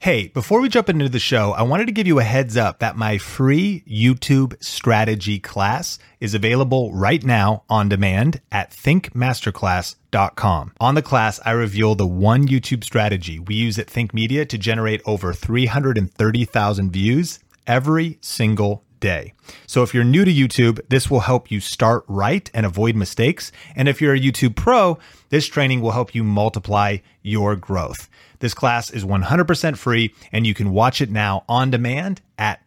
Hey, before we jump into the show, I wanted to give you a heads up that my free YouTube strategy class is available right now on demand at thinkmasterclass.com. On the class, I reveal the one YouTube strategy we use at Think Media to generate over 330,000 views every single day. So if you're new to YouTube, this will help you start right and avoid mistakes. And if you're a YouTube pro, this training will help you multiply your growth. This class is 100% free, and you can watch it now on demand at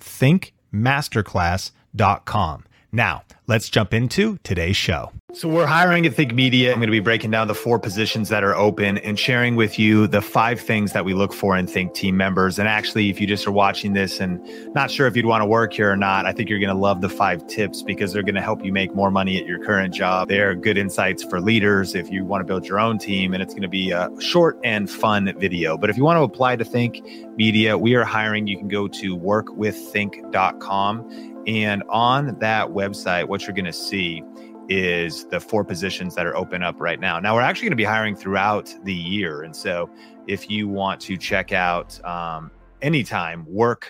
thinkmasterclass.com. Now, let's jump into today's show. So we're hiring at Think Media. I'm going to be breaking down the 4 positions that are open and sharing with you the 5 things that we look for in Think team members. And actually, if you just are watching this and not sure if you'd want to work here or not, I think you're going to love the 5 tips because they're going to help you make more money at your current job. They're good insights for leaders if you want to build your own team, and it's going to be a short and fun video. But if you want to apply to Think Media, we are hiring. You can go to workwiththink.com. And on that website, what you're going to see is the 4 positions that are open up right now. Now, we're actually going to be hiring throughout the year. And so if you want to check out anytime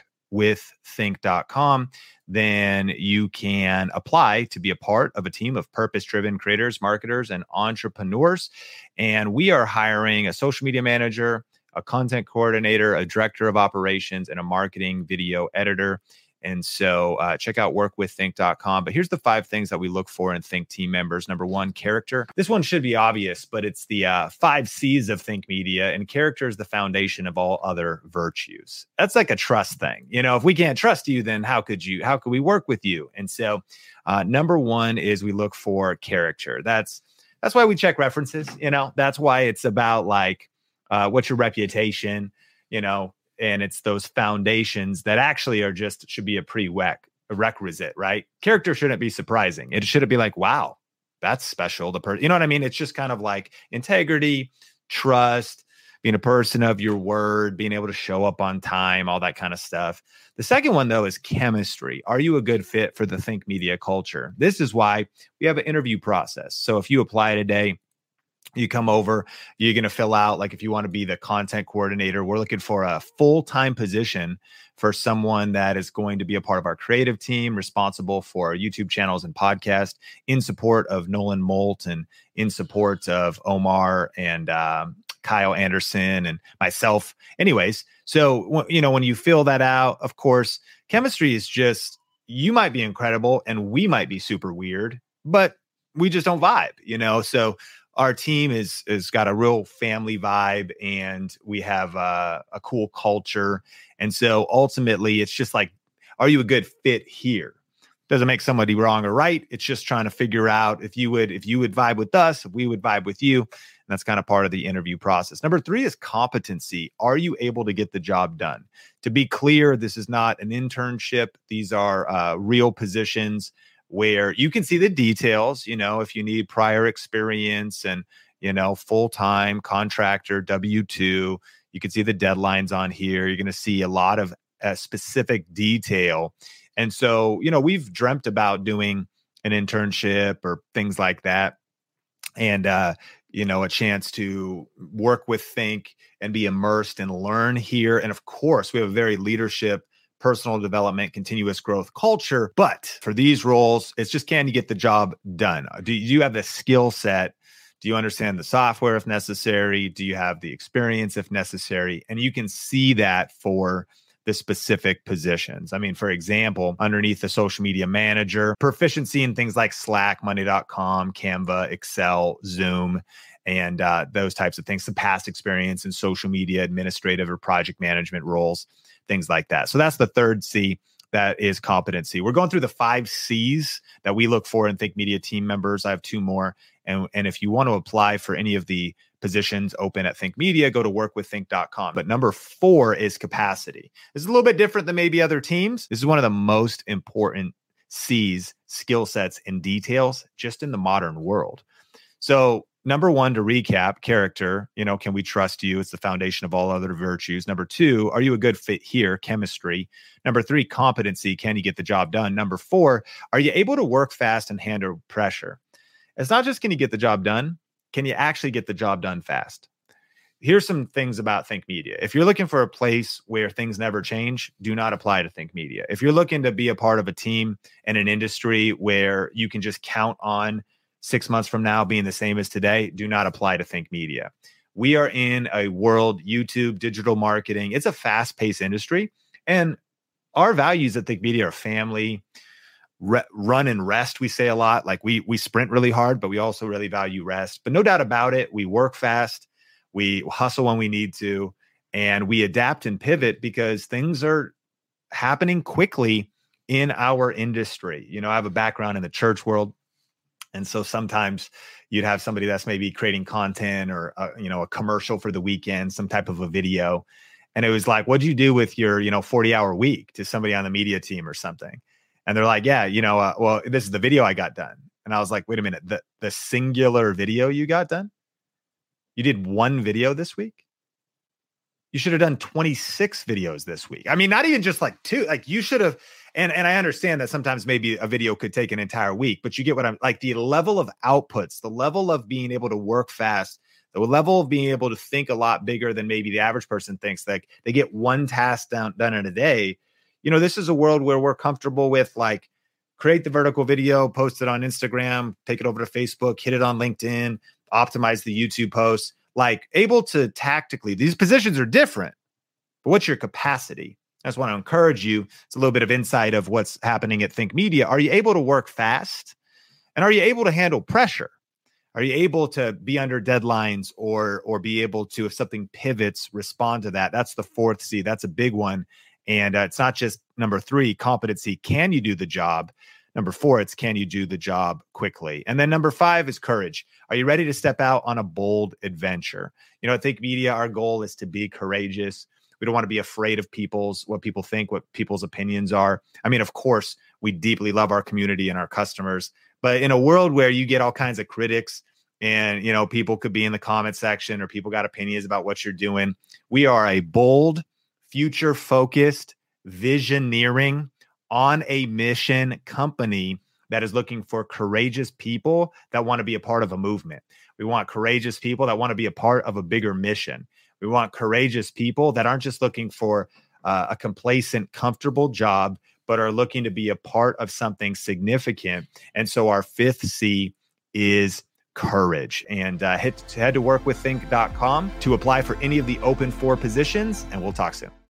workwiththink.com, then you can apply to be a part of a team of purpose-driven creators, marketers, and entrepreneurs. And we are hiring a social media manager, a content coordinator, a director of operations, and a marketing video editor. And so check out workwiththink.com. But here's the 5 things that we look for in Think team members. Number 1, character. This one should be obvious, but it's the 5 C's of Think Media. And character is the foundation of all other virtues. That's like a trust thing. You know, if we can't trust you, then how could we work with you? And so number 1 is we look for character. That's why we check references. You know, that's why it's about like, what's your reputation, you know, and it's those foundations that actually should be a prerequisite, right? Character shouldn't be surprising. It shouldn't be like, wow, that's special. You know what I mean? It's just kind of like integrity, trust, being a person of your word, being able to show up on time, all that kind of stuff. The second one, though, is chemistry. Are you a good fit for the Think Media culture? This is why we have an interview process. So if you apply today, you come over, you're going to fill out, like if you want to be the content coordinator, we're looking for a full-time position for someone that is going to be a part of our creative team, responsible for our YouTube channels and podcast, in support of Nolan Molt and in support of Omar and Kyle Anderson and myself. Anyways, so, you know, when you fill that out, of course, chemistry is just, you might be incredible and we might be super weird, but we just don't vibe, you know? So our team is got a real family vibe, and we have a cool culture. And so ultimately, it's just like, are you a good fit here? Doesn't make somebody wrong or right. It's just trying to figure out if you would vibe with us, if we would vibe with you. And that's kind of part of the interview process. Number 3 is competency. Are you able to get the job done? To be clear, this is not an internship. These are real positions where you can see the details, you know, if you need prior experience and, you know, full-time contractor, W-2, you can see the deadlines on here. You're going to see a lot of specific detail. And so, you know, we've dreamt about doing an internship or things like that. And, you know, a chance to work with Think and be immersed and learn here. And of course, we have a very leadership, personal development, continuous growth culture. But for these roles, it's just, can you get the job done? Do you have the skill set? Do you understand the software if necessary? Do you have the experience if necessary? And you can see that for the specific positions. I mean, for example, underneath the social media manager, proficiency in things like Slack, Monday.com, Canva, Excel, Zoom, and those types of things. Some past experience in social media, administrative or project management roles, things like that. So that's the 3rd C, that is competency. We're going through the 5 C's that we look for in Think Media team members. I have 2 more. And if you want to apply for any of the positions open at Think Media, go to workwiththink.com. But number 4 is capacity. This is a little bit different than maybe other teams. This is one of the most important C's, skill sets, and details just in the modern world. So number 1, to recap, character, you know, can we trust you? It's the foundation of all other virtues. Number 2, are you a good fit here? Chemistry. Number 3, competency. Can you get the job done? Number 4, are you able to work fast and handle pressure? It's not just, can you get the job done? Can you actually get the job done fast? Here's some things about Think Media. If you're looking for a place where things never change, do not apply to Think Media. If you're looking to be a part of a team and an industry where you can just count on 6 months from now being the same as today, do not apply to Think Media. We are in a world, YouTube, digital marketing. It's a fast-paced industry. And our values at Think Media are family, run and rest. We say a lot, like we sprint really hard, but we also really value rest. But no doubt about it, we work fast. We hustle when we need to, and we adapt and pivot because things are happening quickly in our industry. I have a background in the church world. And so sometimes you'd have somebody that's maybe creating content or, a commercial for the weekend, some type of a video. And it was like, what'd you do with your, 40-hour week to somebody on the media team or something? And they're like, yeah, well, this is the video I got done. And I was like, wait a minute, the singular video you got done? You did one video this week? You should have done 26 videos this week. I mean, not even just like 2, like you should have. And I understand that sometimes maybe a video could take an entire week, but you get what I'm like, the level of outputs, the level of being able to work fast, the level of being able to think a lot bigger than maybe the average person thinks. Like they get one task done in a day. This is a world where we're comfortable with like create the vertical video, post it on Instagram, take it over to Facebook, hit it on LinkedIn, optimize the YouTube posts, like able to tactically, these positions are different, but what's your capacity? I just want to encourage you. It's a little bit of insight of what's happening at Think Media. Are you able to work fast? And are you able to handle pressure? Are you able to be under deadlines or be able to, if something pivots, respond to that? That's the 4th C. That's a big one. And it's not just number 3, competency. Can you do the job? Number 4, it's can you do the job quickly? And then number 5 is courage. Are you ready to step out on a bold adventure? At Think Media, our goal is to be courageous. We don't want to be afraid of what people think, what people's opinions are. I mean, of course, we deeply love our community and our customers. But in a world where you get all kinds of critics and, people could be in the comment section or people got opinions about what you're doing, we are a bold, future-focused, visioneering, on a mission company that is looking for courageous people that want to be a part of a movement. We want courageous people that want to be a part of a bigger mission. We want courageous people that aren't just looking for a complacent, comfortable job, but are looking to be a part of something significant. And so our 5th C is courage. And head to workwiththink.com to apply for any of the open 4 positions, and we'll talk soon.